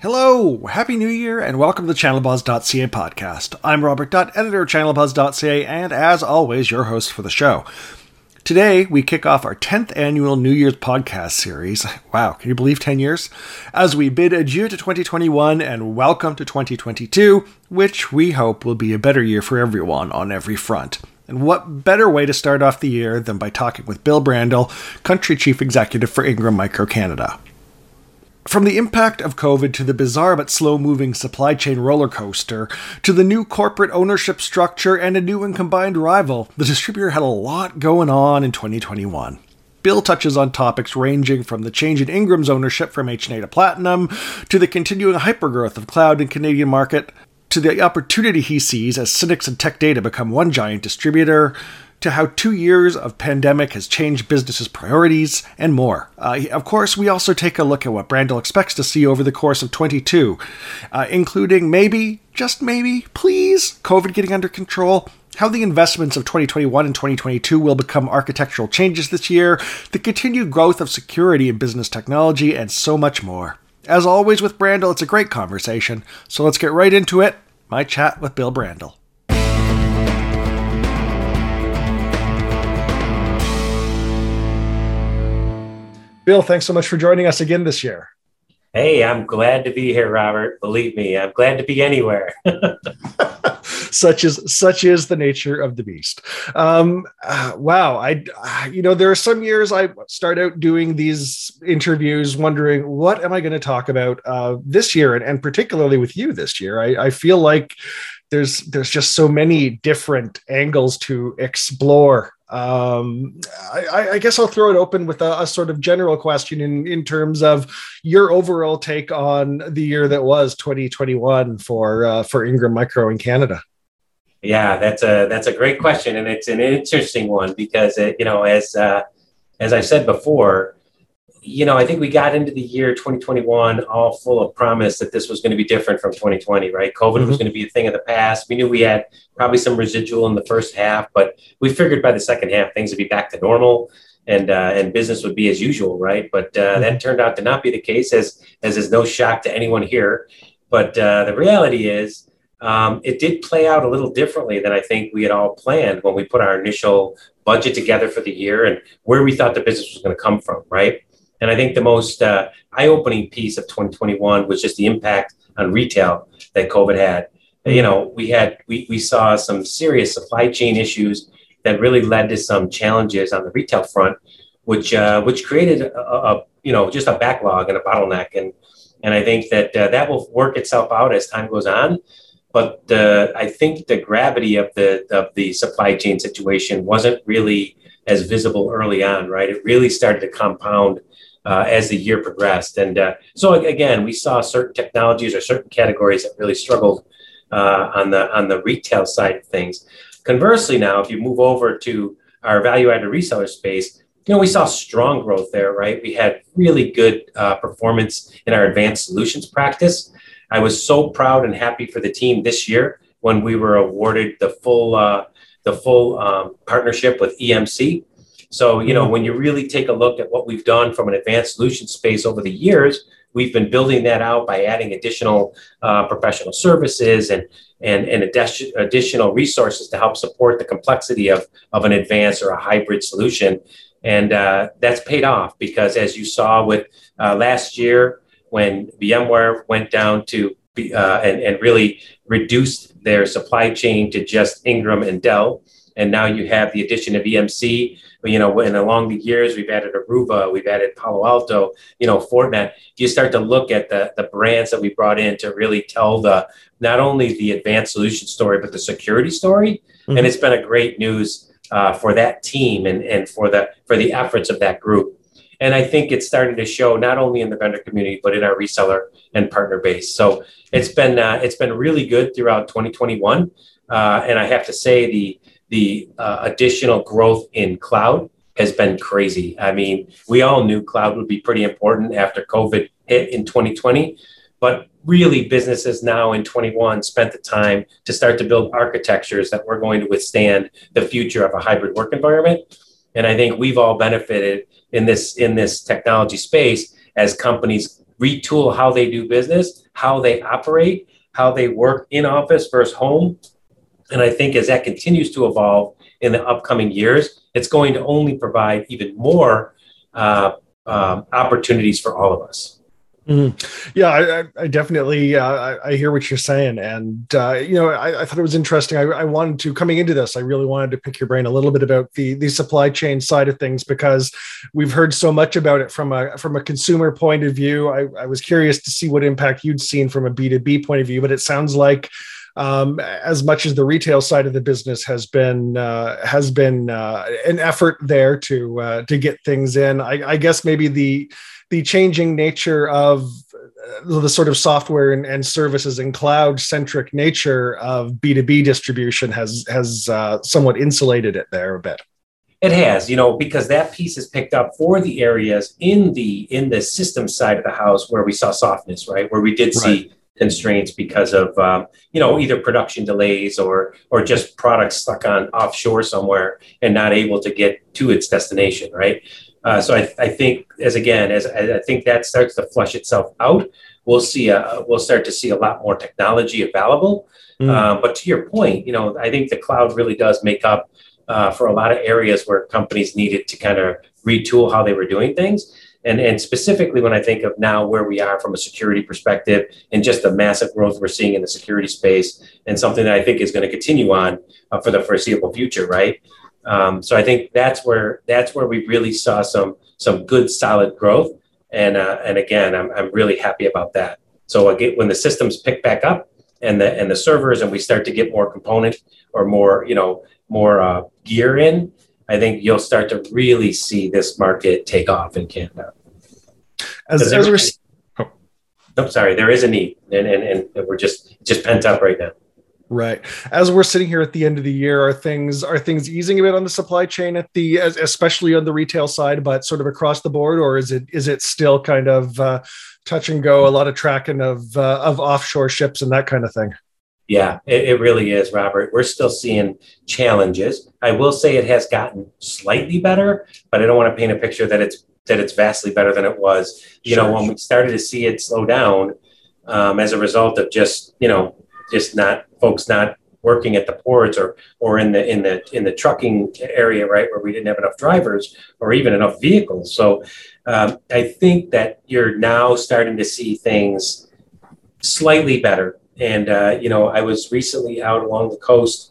Hello, Happy New Year, and welcome to the ChannelBuzz.ca podcast. I'm Robert Dutt, editor of ChannelBuzz.ca, and as always, your host for the show. Today, we kick off our 10th annual New Year's podcast series. Wow, can you believe 10 years? As we bid adieu to 2021 and welcome to 2022, which we hope will be a better year for everyone on every front. And what better way to start off the year than by talking with Bill Brandl, Country Chief Executive for Ingram Micro Canada. From the impact of COVID to the bizarre but slow-moving supply chain roller coaster, to the new corporate ownership structure and a new and combined rival, the distributor had a lot going on in 2021. Bill touches on topics ranging from the change in Ingram's ownership from H&A to Platinum, to the continuing hypergrowth of cloud in Canadian market, to the opportunity he sees as Synnex and Tech Data become one giant distributor, to how 2 years of pandemic has changed businesses' priorities, and more. Of course, we also take a look at what Brandl expects to see over the course of 22, including maybe, just maybe, please, COVID getting under control, how the investments of 2021 and 2022 will become architectural changes this year, the continued growth of security and business technology, and so much more. As always with Brandl, it's a great conversation, so let's get right into it. My chat with Bill Brandl. Bill, thanks so much for joining us again this year. Hey, I'm glad to be here, Robert. Believe me, I'm glad to be anywhere. Such is the nature of the beast. Wow. There are some years I start out doing these interviews wondering, what am I going to talk about this year? And particularly with you this year, I feel like there's just so many different angles to explore. I guess I'll throw it open with a sort of general question in terms of your overall take on the year that was 2021 for Ingram Micro in Canada. Yeah, that's a great question, and it's an interesting one because as I said before, I think we got into the year 2021 all full of promise that this was going to be different from 2020, right? COVID was going to be a thing of the past. We knew we had probably some residual in the first half, but we figured by the second half, things would be back to normal and business would be as usual, right? But that turned out to not be the case, as is no shock to anyone here. But the reality is it did play out a little differently than I think we had all planned when we put our initial budget together for the year and where we thought the business was going to come from, right? And I think the most eye-opening piece of 2021 was just the impact on retail that COVID had. We saw some serious supply chain issues that really led to some challenges on the retail front, which created just a backlog and a bottleneck. And I think that will work itself out as time goes on. But I think the gravity of the supply chain situation wasn't really as visible early on, right? It really started to compound as the year progressed. And so again, we saw certain technologies or certain categories that really struggled on the retail side of things. Conversely, now, if you move over to our value-added reseller space, we saw strong growth there, right? We had really good performance in our advanced solutions practice. I was so proud and happy for the team this year when we were awarded the full partnership with EMC. So, when you really take a look at what we've done from an advanced solution space over the years, we've been building that out by adding additional professional services and additional resources to help support the complexity of an advanced or a hybrid solution. And that's paid off because, as you saw with last year, when VMware went down to and really reduced their supply chain to just Ingram and Dell, and now you have the addition of EMC. And along the years, we've added Aruba, we've added Palo Alto, Fortinet. You start to look at the brands that we brought in to really tell not only the advanced solution story, but the security story. Mm-hmm. And it's been a great news for that team and for the efforts of that group. And I think it's starting to show not only in the vendor community, but in our reseller and partner base. So it's been really good throughout 2021. And I have to say the additional growth in cloud has been crazy. I mean, we all knew cloud would be pretty important after COVID hit in 2020, but really businesses now in 21 spent the time to start to build architectures that were going to withstand the future of a hybrid work environment. And I think we've all benefited in this technology space as companies retool how they do business, how they operate, how they work in office versus home. And I think as that continues to evolve in the upcoming years, it's going to only provide even more opportunities for all of us. Yeah, I definitely I hear what you're saying, and I thought it was interesting. I wanted to, coming into this, I really wanted to pick your brain a little bit about the supply chain side of things, because we've heard so much about it from a consumer point of view. I was curious to see what impact you'd seen from a B2B point of view, but it sounds like as much as the retail side of the business has been an effort there to get things in. I guess maybe the changing nature of the sort of software and services and cloud-centric nature of B2B distribution has somewhat insulated it there a bit. It has, because that piece is picked up for the areas in the system side of the house where we saw softness, right? Where we did see constraints because of, either production delays or just products stuck on offshore somewhere and not able to get to its destination, right? So I think as I think that starts to flush itself out, we'll start to see a lot more technology available. But to your point, I think the cloud really does make up for a lot of areas where companies needed to kind of retool how they were doing things. And specifically when I think of now where we are from a security perspective and just the massive growth we're seeing in the security space, and something that I think is going to continue on for the foreseeable future, right? So I think that's where we really saw some good solid growth, and again, I'm really happy about that. So again, when the systems pick back up and the servers, and we start to get more component or more gear in, I think you'll start to really see this market take off in Canada. There is a need, and we're just pent up right now. Right. As we're sitting here at the end of the year, are things easing a bit on the supply chain especially on the retail side, but sort of across the board, or is it still kind of touch and go, a lot of tracking of offshore ships and that kind of thing? Yeah, it really is, Robert. We're still seeing challenges. I will say it has gotten slightly better, but I don't want to paint a picture that it's vastly better than it was. When we started to see it slow down as a result of just folks not working at the ports or in the trucking area, right, where we didn't have enough drivers or even enough vehicles. So I think that you're now starting to see things slightly better. And, I was recently out along the coast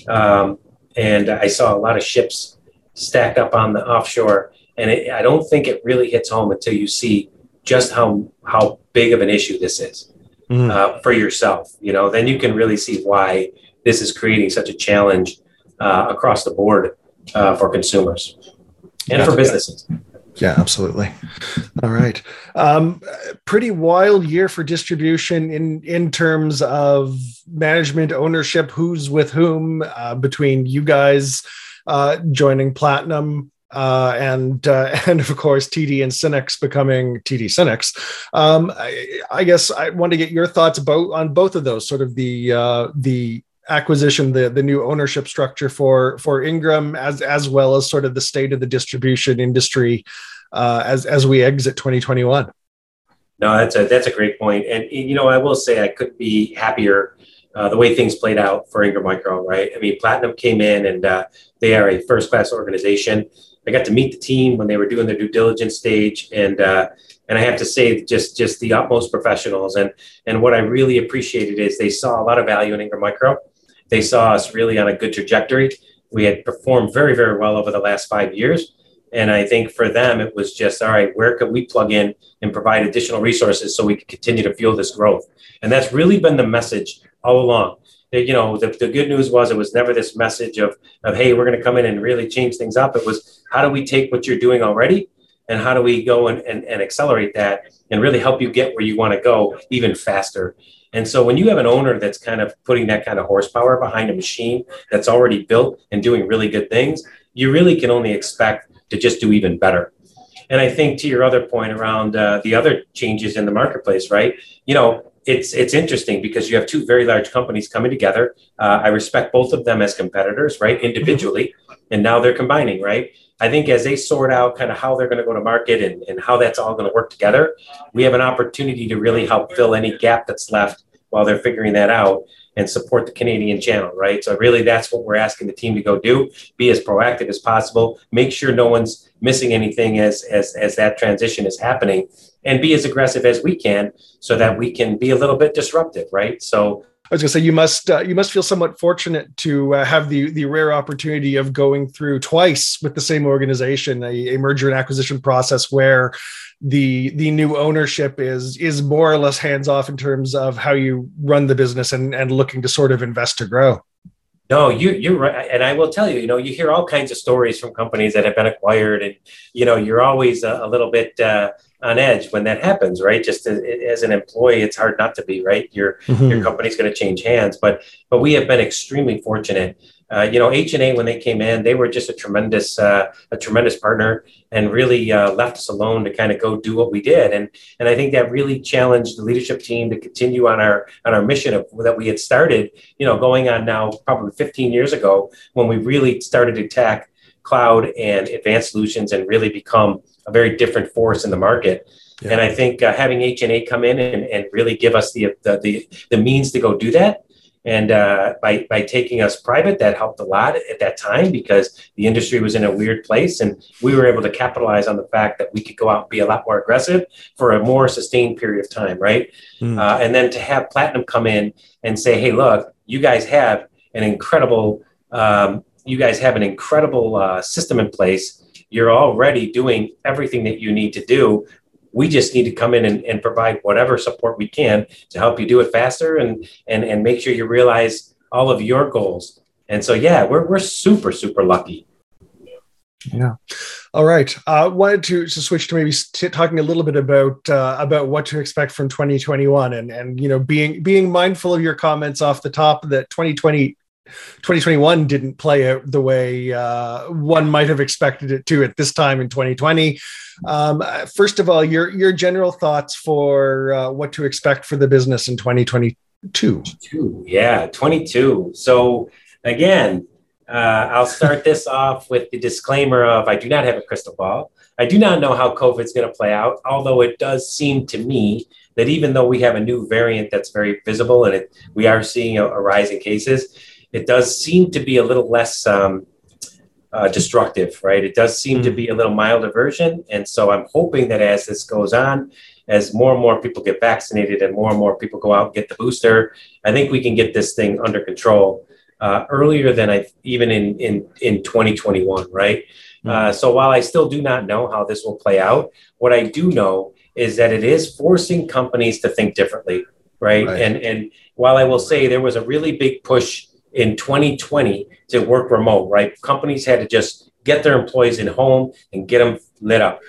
and I saw a lot of ships stacked up on the offshore. And I don't think it really hits home until you see just how big of an issue this is for yourself. Then you can really see why this is creating such a challenge across the board for consumers and for businesses. Yeah, absolutely. All right. Pretty wild year for distribution in terms of management, ownership, who's with whom, between you guys joining Platinum and of course TD and Synnex becoming TD Synnex. I guess I want to get your thoughts on both of those, sort of the acquisition, the new ownership structure for Ingram, as well as sort of the state of the distribution industry as we exit 2021. No, that's a great point. And I will say I couldn't be happier the way things played out for Ingram Micro, right? I mean, Platinum came in and they are a first-class organization. I got to meet the team when they were doing their due diligence stage, and I have to say, just the utmost professionals. And what I really appreciated is they saw a lot of value in Ingram Micro. They saw us really on a good trajectory. We had performed very, very well over the last 5 years. And I think for them, it was just, all right, where could we plug in and provide additional resources so we could continue to fuel this growth? And that's really been the message all along. The good news was it was never this message of hey, we're going to come in and really change things up. It was, how do we take what you're doing already and how do we go and accelerate that and really help you get where you want to go even faster? And so when you have an owner that's kind of putting that kind of horsepower behind a machine that's already built and doing really good things, you really can only expect to just do even better. And I think to your other point around the other changes in the marketplace, right? It's interesting because you have two very large companies coming together. I respect both of them as competitors, right? Individually, and now they're combining, right? I think as they sort out kind of how they're going to go to market and how that's all going to work together, we have an opportunity to really help fill any gap that's left while they're figuring that out and support the Canadian channel, right? So really that's what we're asking the team to go do, be as proactive as possible, make sure no one's missing anything as that transition is happening, and be as aggressive as we can so that we can be a little bit disruptive, right? So I was going to say you must feel somewhat fortunate to have the rare opportunity of going through twice with the same organization a merger and acquisition process where the new ownership is more or less hands off in terms of how you run the business and looking to sort of invest to grow. No, you're right. And I will tell you, you hear all kinds of stories from companies that have been acquired, and, you're always a little bit on edge when that happens, right? Just as an employee, it's hard not to be, right? Your company's going to change hands, but we have been extremely fortunate. H&A, when they came in, they were just a tremendous partner, and really left us alone to kind of go do what we did. And I think that really challenged the leadership team to continue on our mission that we had started, going on now probably 15 years ago, when we really started to attack cloud and advanced solutions and really become a very different force in the market. Yeah. And I think having H&A come in and really give us the means to go do that. And by taking us private, that helped a lot at that time because the industry was in a weird place, and we were able to capitalize on the fact that we could go out and be a lot more aggressive for a more sustained period of time, right? And then to have Platinum come in and say, "Hey, look, you guys have an incredible system in place. You're already doing everything that you need to do. We just need to come in and provide whatever support we can to help you do it faster and make sure you realize all of your goals." And so, yeah, we're super, super lucky. Yeah. All right. Wanted to switch to maybe talking a little bit about what to expect from 2021 and being mindful of your comments off the top that 2021 didn't play out the way one might have expected it to at this time in 2020. First of all, your general thoughts for what to expect for the business in 2022. Yeah, 22. So again, I'll start this off with the disclaimer of I do not have a crystal ball. I do not know how COVID is going to play out, although it does seem to me that even though we have a new variant that's very visible and we are seeing a rise in cases, it does seem to be a little less destructive, right? It does seem to be a little milder version. And so I'm hoping that as this goes on, as more and more people get vaccinated and more people go out and get the booster, I think we can get this thing under control earlier than even in 2021, right? So while I still do not know how this will play out, what I do know is that it is forcing companies to think differently, right? And while I will say there was a really big push in 2020 to work remote, right? Companies had to just get their employees in home and get them lit up.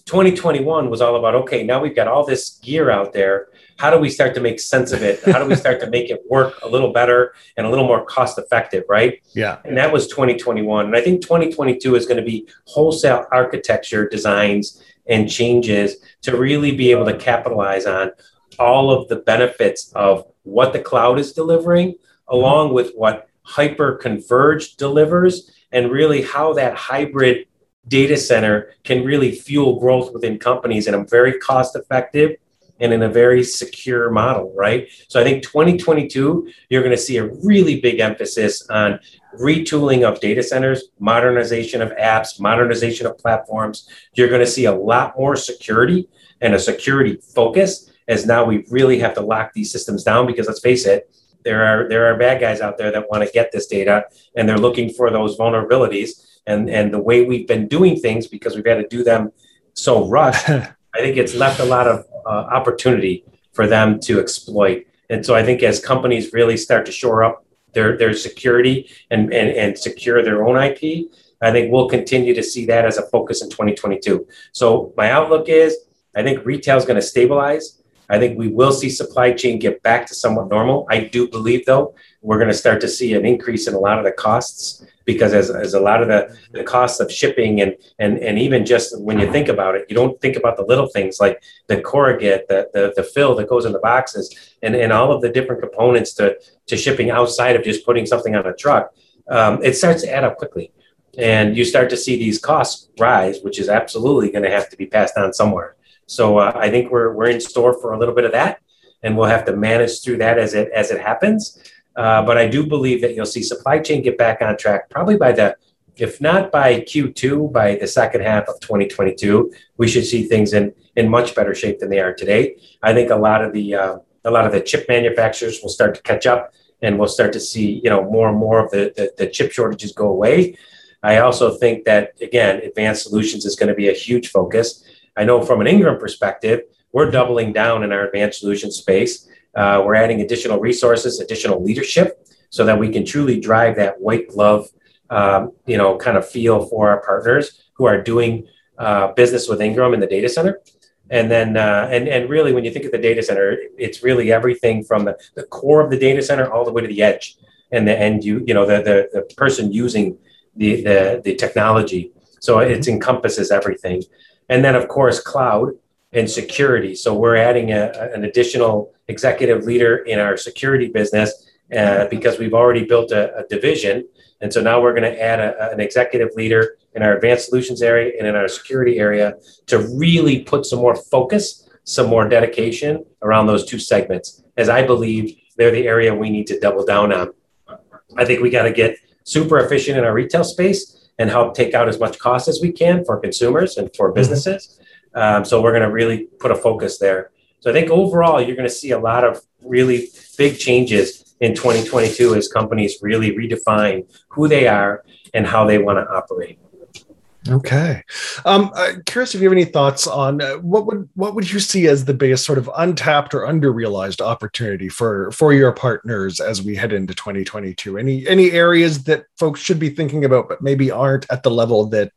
2021 was all about, okay, now we've got all this gear out there. How do we start to make sense of it? How do we start to make it work a little better and a little more cost effective, right? Yeah. And that was 2021. And I think 2022 is going to be wholesale architecture designs and changes to really be able to capitalize on all of the benefits of what the cloud is delivering, along with what hyper-converged delivers, and really how that hybrid data center can really fuel growth within companies in a very cost-effective and in a very secure model, right? So I think 2022, you're going to see a really big emphasis on retooling of data centers, modernization of apps, modernization of platforms. You're going to see a lot more security and a security focus, as now we really have to lock these systems down, because let's face it, there are bad guys out there that want to get this data, and they're looking for those vulnerabilities. And the way we've been doing things, because we've had to do them so rushed, I think it's left a lot of opportunity for them to exploit. And so I think as companies really start to shore up their security and secure their own IP, I think we'll continue to see that as a focus in 2022. So my outlook is, I think retail is going to stabilize. I think we will see supply chain get back to somewhat normal. I do believe, though, we're going to start to see an increase in a lot of the costs, because as a lot of the costs of shipping and even just when you think about it, you don't think about the little things like the corrugate, the fill that goes in the boxes, and all of the different components to shipping outside of just putting something on a truck. It starts to add up quickly. and you start to see these costs rise, which is absolutely going to have to be passed on somewhere. So I think we're in store for a little bit of that, and we'll have to manage through that as it happens. But I do believe that you'll see supply chain get back on track probably if not by Q2, by the second half of 2022, we should see things in much better shape than they are today. I think a lot of the chip manufacturers will start to catch up, and we'll start to see, more and more of the chip shortages go away. I also think that, again, advanced solutions is going to be a huge focus. I know from an Ingram perspective, we're doubling down in our advanced solution space. We're adding additional resources, additional leadership, so that we can truly drive that white glove, kind of feel for our partners who are doing business with Ingram in the data center. And then, and really, when you think of the data center, it's really everything from the core of the data center all the way to the edge, and the person using the technology. So it encompasses everything. And then, of course, cloud and security. So we're adding an additional executive leader in our security business because we've already built a division. And so now we're going to add an executive leader in our advanced solutions area and in our security area to really put some more focus, some more dedication around those two segments, as I believe they're the area we need to double down on. I think we got to get super efficient in our retail space and help take out as much cost as we can for consumers and for businesses. So we're going to really put a focus there. So I think overall, you're going to see a lot of really big changes in 2022 as companies really redefine who they are and how they want to operate. Okay. Curious if you have any thoughts on what would you see as the biggest sort of untapped or underrealized opportunity for your partners as we head into 2022? Any areas that folks should be thinking about, but maybe aren't at the level that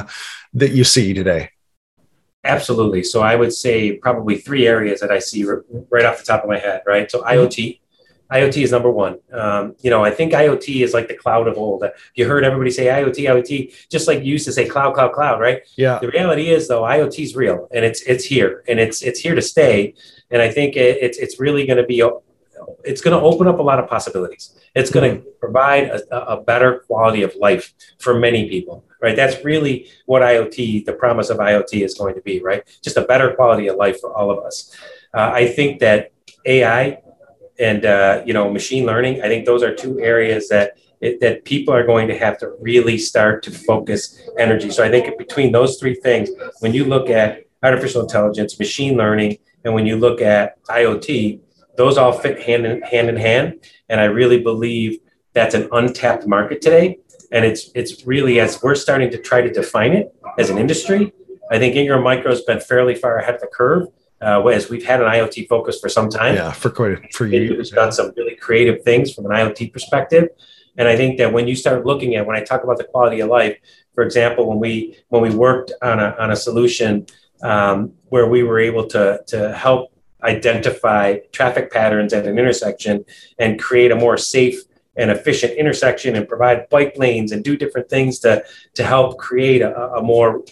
you see today? Absolutely. So I would say probably three areas that I see right off the top of my head, right? So IoT. IoT is number one. I think IoT is like the cloud of old. You heard everybody say IoT, just like you used to say cloud, right? Yeah. The reality is, though, IoT is real, and it's here, and it's here to stay. And I think it's really going to be, it's going to open up a lot of possibilities. It's going to provide a better quality of life for many people, right? That's really what IoT, the promise of IoT is going to be, right? Just a better quality of life for all of us. I think that AI and machine learning, I think those are two areas that people are going to have to really start to focus energy. So I think between those three things, when you look at artificial intelligence, machine learning, and when you look at IoT, those all fit hand in hand. And I really believe that's an untapped market today. And it's really, as we're starting to try to define it as an industry, I think Ingram Micro has been fairly far ahead of the curve. As we've had an IoT focus for some time. Yeah, for years. We've done some really creative things from an IoT perspective. And I think that when you start looking at, when I talk about the quality of life, for example, when we worked on a solution where we were able to help identify traffic patterns at an intersection and create a more safe and efficient intersection and provide bike lanes and do different things to help create a more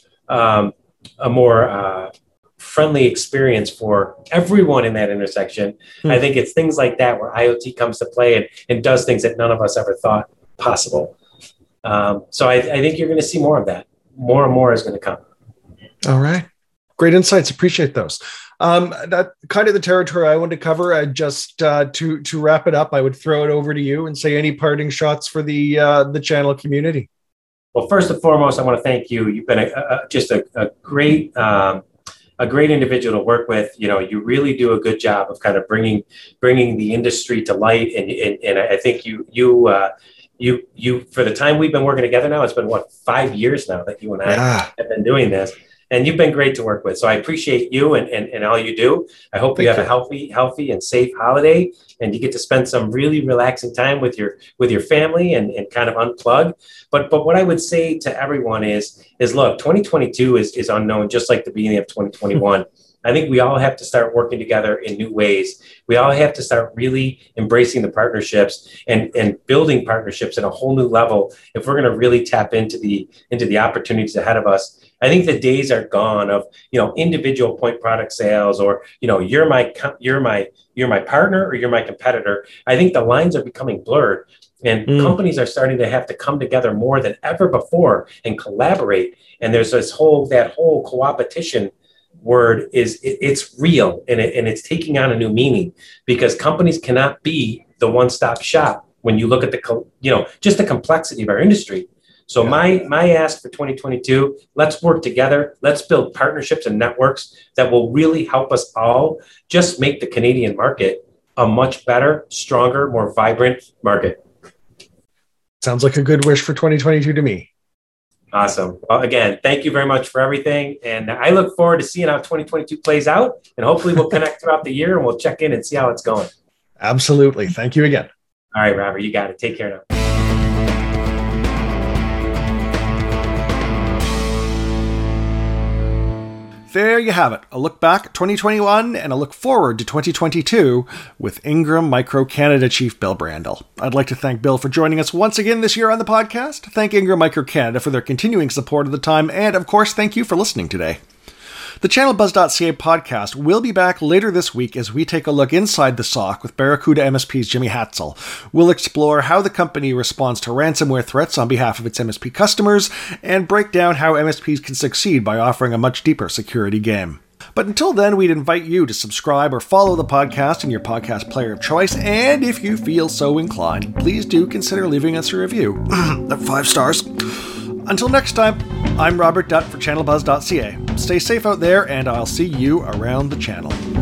friendly experience for everyone in that intersection. I think it's things like that where IoT comes to play and does things that none of us ever thought possible. So I think you're going to see more of that. More and more is going to come. All right. Great insights. Appreciate those. That kind of the territory I wanted to cover. Just to wrap it up, I would throw it over to you and say any parting shots for the channel community. Well, first and foremost, I want to thank you. You've been just a great individual to work with. You really do a good job of kind of bringing the industry to light. And I think you for the time we've been working together now, it's been 5 years now that you and I have been doing this. And you've been great to work with. So I appreciate you and all you do. I hope you have a healthy and safe holiday, and you get to spend some really relaxing time with your family and kind of unplug. But what I would say to everyone is look, 2022 is unknown, just like the beginning of 2021. I think we all have to start working together in new ways. We all have to start really embracing the partnerships and building partnerships at a whole new level if we're going to really tap into the opportunities ahead of us. I think the days are gone of individual point product sales or you're my partner or you're my competitor. I think the lines are becoming blurred. And companies are starting to have to come together more than ever before and collaborate. And there's that whole coopetition word it's real, and it's taking on a new meaning, because companies cannot be the one-stop shop when you look at just the complexity of our industry. So my ask for 2022, let's work together. Let's build partnerships and networks that will really help us all just make the Canadian market a much better, stronger, more vibrant market. Sounds like a good wish for 2022 to me. Awesome. Well, again, thank you very much for everything. And I look forward to seeing how 2022 plays out. And hopefully we'll connect throughout the year and we'll check in and see how it's going. Absolutely. Thank you again. All right, Robert, you got it. Take care now. There you have it. A look back at 2021 and a look forward to 2022 with Ingram Micro Canada Chief Bill Brandel. I'd like to thank Bill for joining us once again this year on the podcast. Thank Ingram Micro Canada for their continuing support of the time. And of course, thank you for listening today. The ChannelBuzz.ca podcast will be back later this week as we take a look inside the SOC with Barracuda MSP's Jimmy Hatzel. We'll explore how the company responds to ransomware threats on behalf of its MSP customers and break down how MSPs can succeed by offering a much deeper security game. But until then, we'd invite you to subscribe or follow the podcast in your podcast player of choice, and if you feel so inclined, please do consider leaving us a review. 5 stars. Until next time, I'm Robert Dutt for ChannelBuzz.ca. Stay safe out there, and I'll see you around the channel.